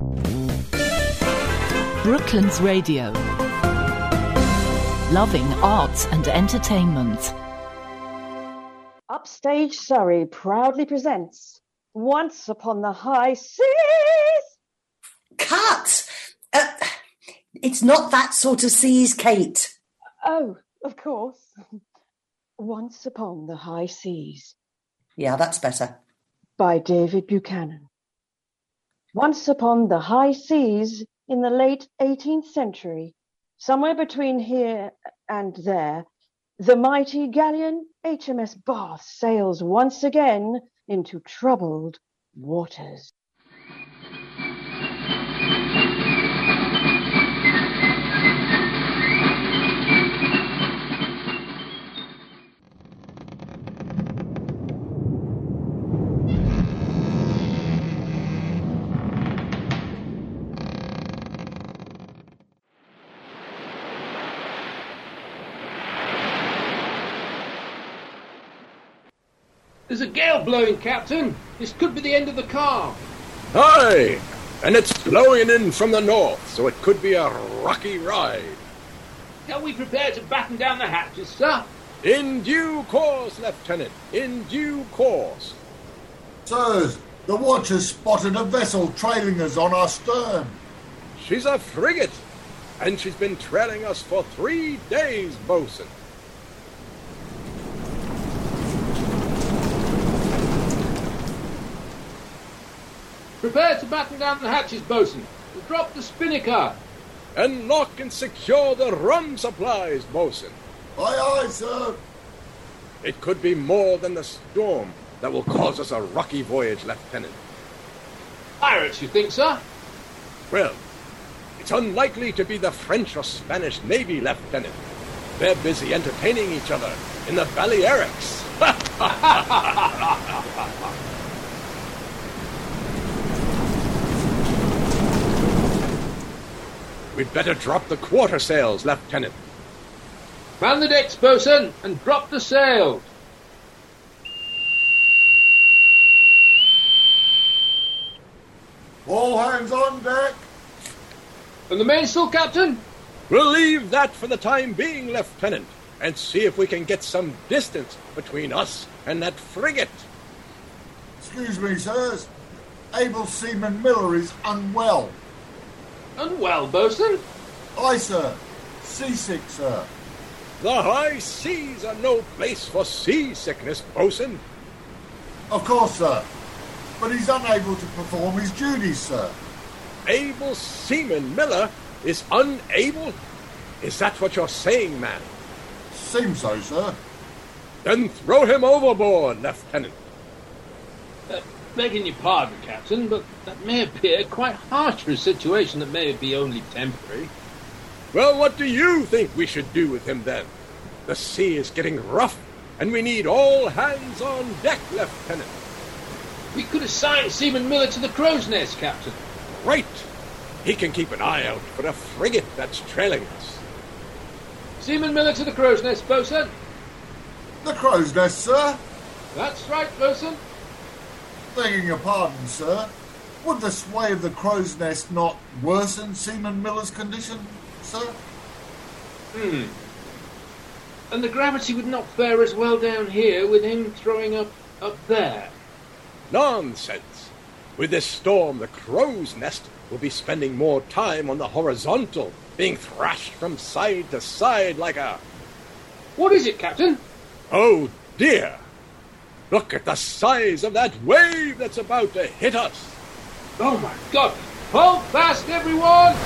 Brooklands Radio. Loving arts and entertainment. Upstage Surrey proudly presents Once Upon the High Seas. Cut! It's not that sort of seas, Kate. Oh, of course. Once Upon the High Seas. Yeah, that's better. By David Buchanan. Once upon the high seas in the late 18th century, somewhere between here and there, the mighty galleon HMS Bath sails once again into troubled waters. There's a gale blowing, Captain. This could be the end of the calm. Aye, and it's blowing in from the north, so it could be a rocky ride. Shall we prepare to batten down the hatches, sir? In due course, Lieutenant, in due course. Sirs, the watch has spotted a vessel trailing us on our stern. She's a frigate, and she's been trailing us for 3 days, bosun. Prepare to batten down the hatches, bosun. We'll drop the spinnaker. And lock and secure the rum supplies, bosun. Aye, aye, sir. It could be more than the storm that will cause us a rocky voyage, Lieutenant. Pirates, you think, sir? Well, it's unlikely to be the French or Spanish Navy, Lieutenant. They're busy entertaining each other in the Balearics. We'd better drop the quarter sails, Lieutenant. Man the decks, bosun, and drop the sails. All hands on deck. And the mainsail, Captain? We'll leave that for the time being, Lieutenant, and see if we can get some distance between us and that frigate. Excuse me, sirs. Able Seaman Miller is unwell. Unwell, bosun? Aye, sir. Seasick, sir. The high seas are no place for seasickness, bosun. Of course, sir. But he's unable to perform his duties, sir. Able Seaman Miller is unable? Is that what you're saying, man? Seems so, sir. Then throw him overboard, Lieutenant. Begging your pardon, Captain, but that may appear quite harsh for a situation that may be only temporary. Well, what do you think we should do with him, then? The sea is getting rough, and we need all hands on deck, Lieutenant. We could assign Seaman Miller to the Crow's Nest, Captain. Right. He can keep an eye out for a frigate that's trailing us. Seaman Miller to the Crow's Nest, bosun. The Crow's Nest, sir. That's right, bosun. Begging your pardon, sir. Would the sway of the Crow's Nest not worsen Seaman Miller's condition, sir? And the gravity would not fare as well down here with him throwing up there. Nonsense. With this storm, the Crow's Nest will be spending more time on the horizontal, being thrashed from side to side like a... What is it, Captain? Oh, dear. Look at the size of that wave that's about to hit us. Oh, my God. Hold fast, everyone!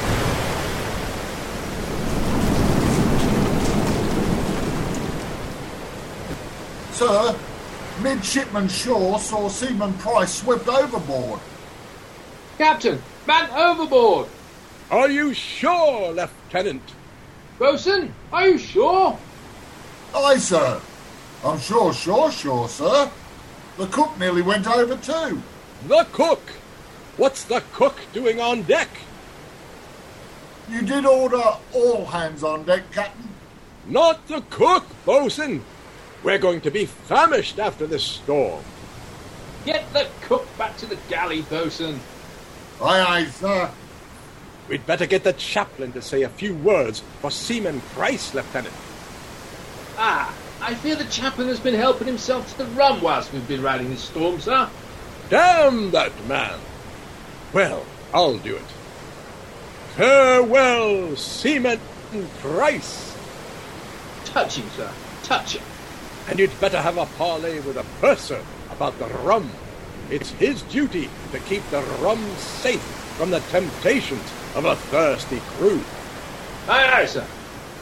Sir, Midshipman Shaw saw Seaman Price swept overboard. Captain, man overboard! Are you sure, Lieutenant? Bosun, are you sure? Aye, sir. I'm sure, sir. The cook nearly went over too. The cook? What's the cook doing on deck? You did order all hands on deck, Captain. Not the cook, bosun. We're going to be famished after this storm. Get the cook back to the galley, bosun. Aye, aye, sir. We'd better get the chaplain to say a few words for Seaman Price, Lieutenant. Ah, I fear the chaplain has been helping himself to the rum whilst we've been riding this storm, sir. Damn that man! Well, I'll do it. Farewell, Seaman Price! Touching, sir, touching. And you'd better have a parley with a purser about the rum. It's his duty to keep the rum safe from the temptations of a thirsty crew. Aye, aye, sir.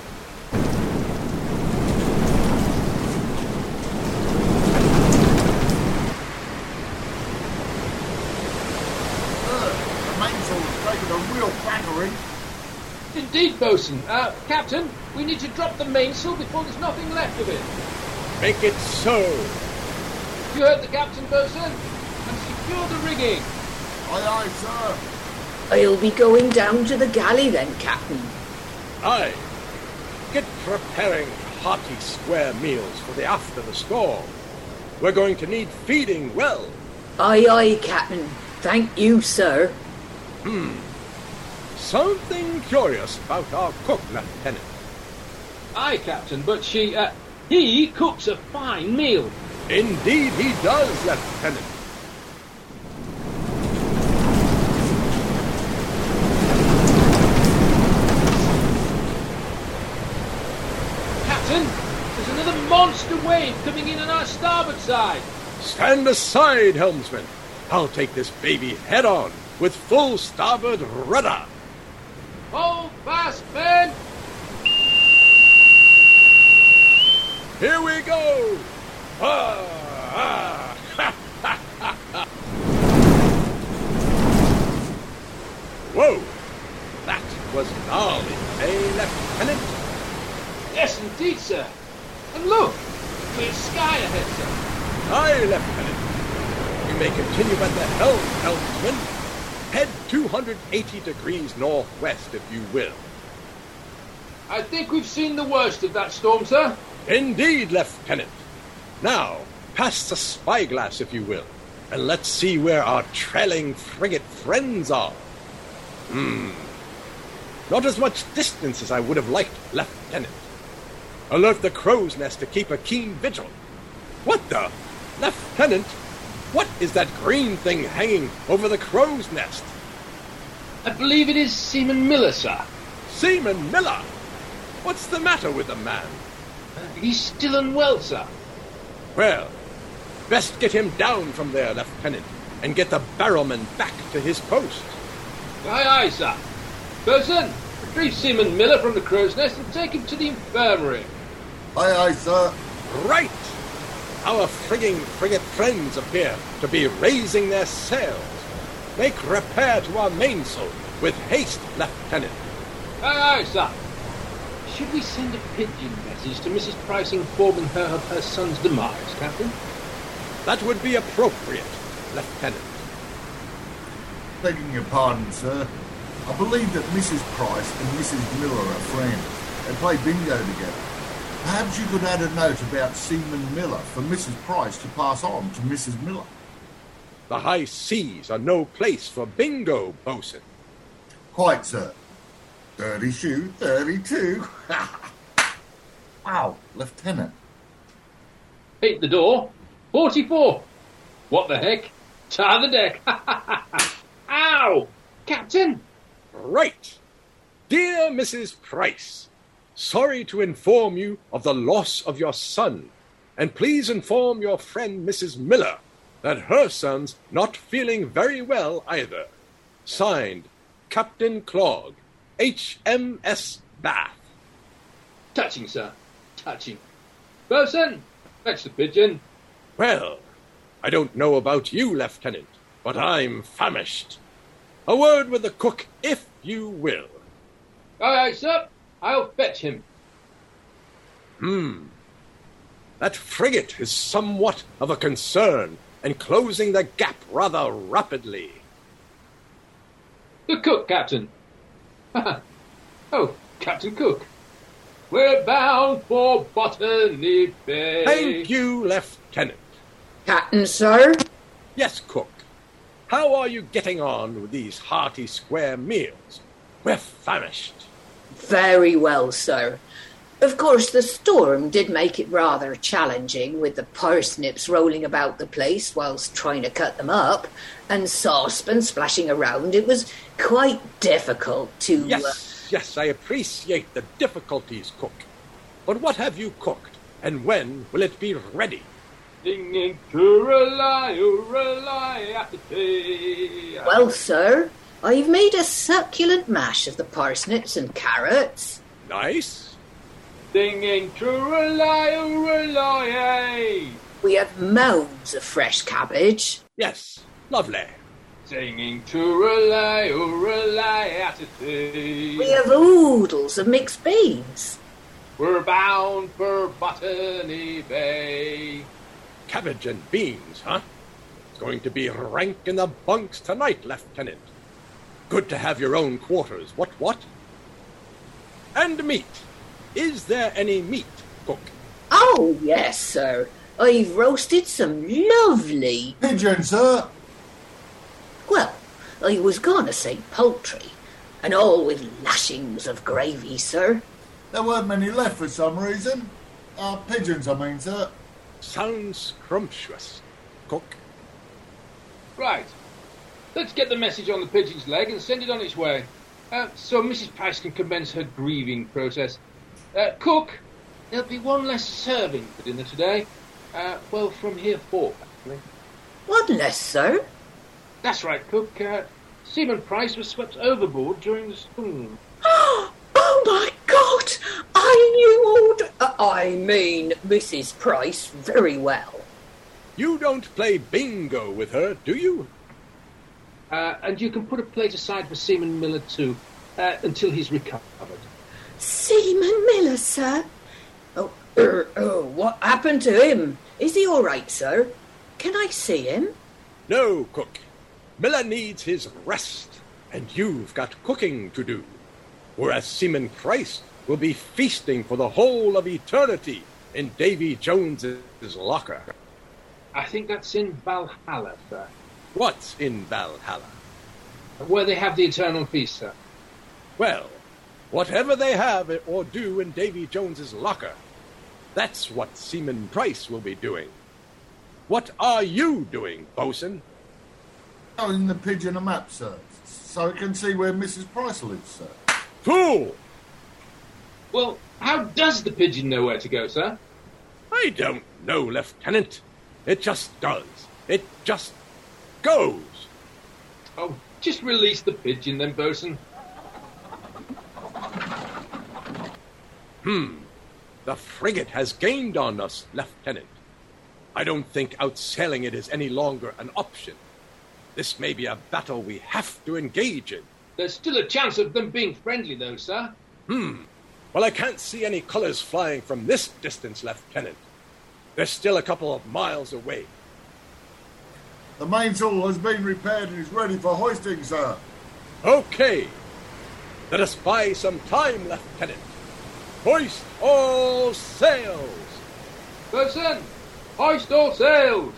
The mainsail's taken a real battering. Indeed, bosun. Captain, we need to drop the mainsail before there's nothing left of it. Make it so. You heard the captain, bosun? And secure the rigging. Aye, aye, sir. I'll be going down to the galley then, Captain. Aye. Get preparing hearty square meals for the after the storm. We're going to need feeding well. Aye, aye, Captain. Thank you, sir. Something curious about our cook, Lieutenant. Aye, captain, but he cooks a fine meal. Indeed he does, Lieutenant. Captain, there's another monster wave coming in on our starboard side. Stand aside, helmsman. I'll take this baby head on with full starboard rudder. Hold fast, men! Here we go! Ah, ah. Whoa! That was gnarly, eh, Lieutenant? Yes, indeed, sir. And look, clear sky ahead, sir. Aye, Lieutenant. You may continue at the helm, helmsman. Head 280 degrees northwest, if you will. I think we've seen the worst of that storm, sir. Indeed, Lieutenant. Now, pass the spyglass, if you will, and let's see where our trailing frigate friends are. Not as much distance as I would have liked, Lieutenant. Alert the crow's nest to keep a keen vigil. What the? Lieutenant, what is that green thing hanging over the crow's nest? I believe it is Seaman Miller, sir. Seaman Miller? What's the matter with the man? He's still unwell, sir. Well, best get him down from there, Lieutenant, and get the barrowman back to his post. Aye, aye, sir. Bosun, retrieve Seaman Miller from the crow's nest and take him to the infirmary. Aye, aye, sir. Right! Our frigate friends appear to be raising their sails. Make repair to our mainsail with haste, Lieutenant. Aye, aye, sir. Should we send a pigeon message to Mrs. Price informing her of her son's demise, Captain? That would be appropriate, Lieutenant. Begging your pardon, sir. I believe that Mrs. Price and Mrs. Miller are friends. They play bingo together. Perhaps you could add a note about Seaman Miller for Mrs. Price to pass on to Mrs. Miller. The high seas are no place for bingo, bosun. Quite, sir. 30 shoe, 32. Wow, Lieutenant. Hit the door. 44. What the heck? Tar the deck. Ow! Captain! Right. Dear Mrs. Price, sorry to inform you of the loss of your son, and please inform your friend Mrs. Miller that her son's not feeling very well either. Signed, Captain Clogg, HMS Bath. Touching, sir. Touching. Bosun, fetch the pigeon. Well, I don't know about you, Lieutenant, but I'm famished. A word with the cook, if you will. Aye, aye, sir. I'll fetch him. That frigate is somewhat of a concern, and closing the gap rather rapidly. The cook, Captain. Oh, Captain Cook. We're bound for Botany Bay. Thank you, Lieutenant. Captain, sir? Yes, cook. How are you getting on with these hearty square meals? We're famished. Very well, sir. Of course, the storm did make it rather challenging, with the parsnips rolling about the place whilst trying to cut them up, and saucepan splashing around. It was quite difficult to... Yes, I appreciate the difficulties, cook. But what have you cooked, and when will it be ready? Ding, rely after tea. Well, sir, I've made a succulent mash of the parsnips and carrots. Nice. Singing rely. We have mounds of fresh cabbage. Yes, lovely. Singing rely after tea. We have oodles of mixed beans. We're bound for Botany Bay. Cabbage and beans, huh? It's going to be rank in the bunks tonight, Lieutenant. Good to have your own quarters. What? And meat. Is there any meat, cook? Oh, yes, sir. I've roasted some lovely... Pigeon, sir. Well, I was going to say poultry, and all with lashings of gravy, sir. There weren't many left for some reason. Pigeons, I mean, sir. Sounds scrumptious, cook. Right. Let's get the message on the pigeon's leg and send it on its way. So Mrs. Price can commence her grieving process. Cook, there'll be one less serving for dinner today. From here forth, actually. One less, sir? That's right, Cook. Seaman Price was swept overboard during the storm. Oh, my God! I knew Mrs. Price very well. You don't play bingo with her, do you? And you can put a plate aside for Seaman Miller, too, until he's recovered. Seaman Miller, sir? What happened to him? Is he all right, sir? Can I see him? No, cook. Miller needs his rest, and you've got cooking to do. Whereas Seaman Price will be feasting for the whole of eternity in Davy Jones's locker. I think that's in Valhalla, sir. What's in Valhalla? Where they have the eternal feast, sir. Well, whatever they have or do in Davy Jones's locker, that's what Seaman Price will be doing. What are you doing, bosun? Showing the pigeon a map, sir, so it can see where Mrs. Price lives, sir. Fool! Well, how does the pigeon know where to go, sir? I don't know, Lieutenant. It just does. It just goes. Oh, just release the pigeon then, bosun. The frigate has gained on us, Lieutenant. I don't think outsailing it is any longer an option. This may be a battle we have to engage in. There's still a chance of them being friendly, though, sir. Well, I can't see any colours flying from this distance, Lieutenant. They're still a couple of miles away. The mainsail has been repaired and is ready for hoisting, sir. Okay. Let us buy some time, Lieutenant. Hoist all sails! Bosun, hoist all sails!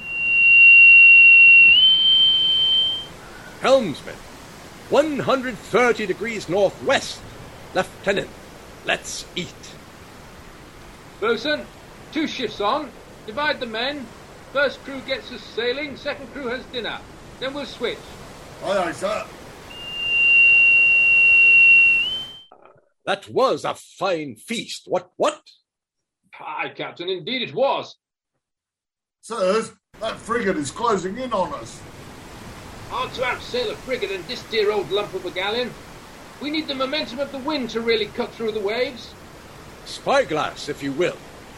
Helmsman, 130 degrees northwest. Lieutenant, let's eat. Bosun, 2 shifts on. Divide the men. First crew gets us sailing, second crew has dinner. Then we'll switch. Aye, sir. That was a fine feast. What? Aye, Captain, indeed it was. Sirs, that frigate is closing in on us. Hard to outsail a frigate and this dear old lump of a galleon. We need the momentum of the wind to really cut through the waves. Spyglass, if you will.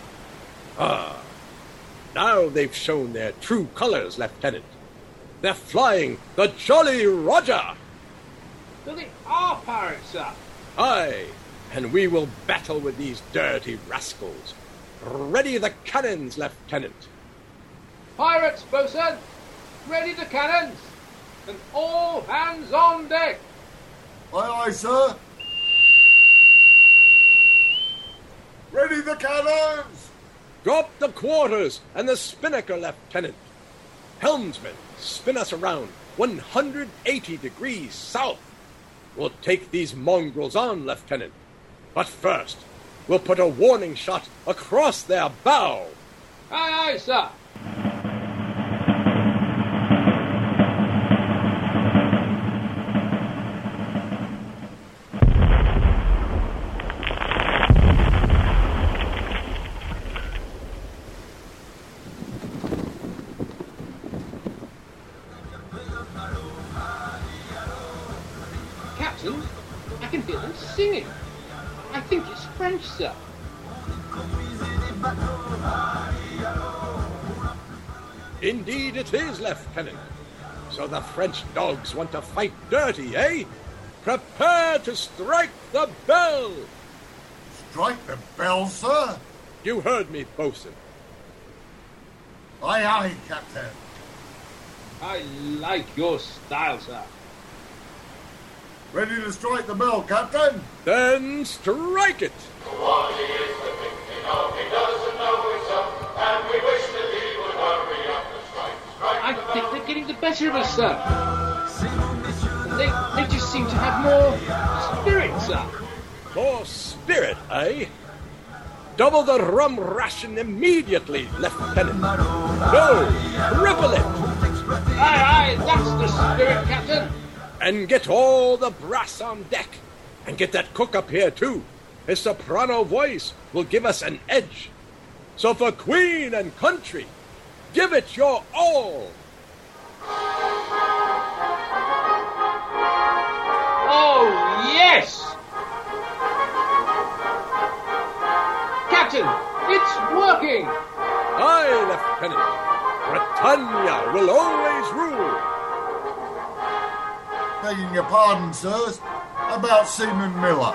Now they've shown their true colours, Lieutenant. They're flying the Jolly Roger. So they are pirates, sir. Aye, and we will battle with these dirty rascals. Ready the cannons, Lieutenant. Pirates, bosun! Ready the cannons! And all hands on deck! Aye, sir. Ready the cannons! Drop the quarters and the spinnaker, Lieutenant. Helmsman, spin us around. 180 degrees south. We'll take these mongrels on, Lieutenant. But first, we'll put a warning shot across their bow. Aye, aye, sir. Captain, I can hear them singing. I think it's French, sir. Indeed it is, Lieutenant. So the French dogs want to fight dirty, eh? Prepare to strike the bell! Strike the bell, sir? You heard me, bosun. Aye, aye, Captain. I like your style, sir. Ready to strike the bell, Captain? Then strike it! What he is the thinking of, he doesn't know it's up, and we wish that he would hurry up and strike. I think they're getting the better of us, sir. They just seem to have more spirit, sir. More spirit, eh? Double the rum ration immediately, Lieutenant. No, triple it! Aye, aye, that's the spirit, Captain. And get all the brass on deck. And get that cook up here, too. His soprano voice will give us an edge. So for Queen and country, give it your all. Oh, yes! Captain, it's working! Aye, Lieutenant. Britannia will always rule. Begging your pardon, sirs, about Seaman Miller.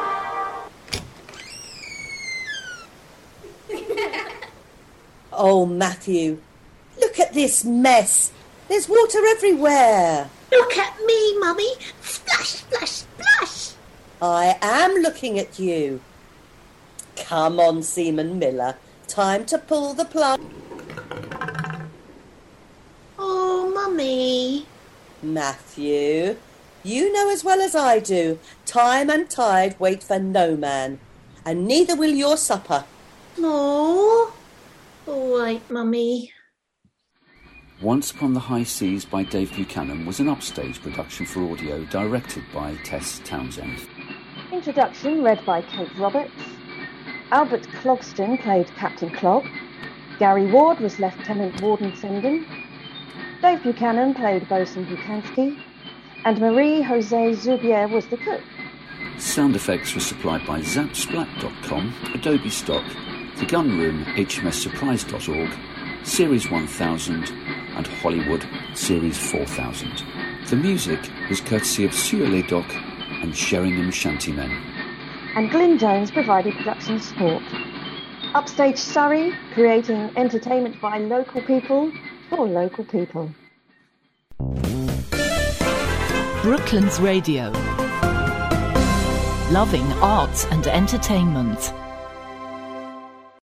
Oh, Matthew, look at this mess. There's water everywhere. Look at me, Mummy. Splash, splash, splash. I am looking at you. Come on, Seaman Miller. Time to pull the plug. Oh, Mummy. Matthew, you know as well as I do, time and tide wait for no man, and neither will your supper. Oh, all right, Mummy. Once Upon the High Seas by Dave Buchanan was an upstage production for audio directed by Tess Townsend. Introduction read by Kate Roberts. Albert Clogston played Captain Clog. Gary Ward was Lieutenant Warden Senden. Dave Buchanan played Bosun Buchansky. And Marie Jose Zubier was the cook. Sound effects were supplied by Zapsplat.com, Adobe Stock, The Gun Room, HMSSurprise.org, Series 1000, and Hollywood Series 4000. The music was courtesy of Sieur Ledoc and Sheringham Shantymen. And Glyn Jones provided production support. Upstage Surrey, creating entertainment by local people for local people. Brooklands Radio. Loving arts and entertainment.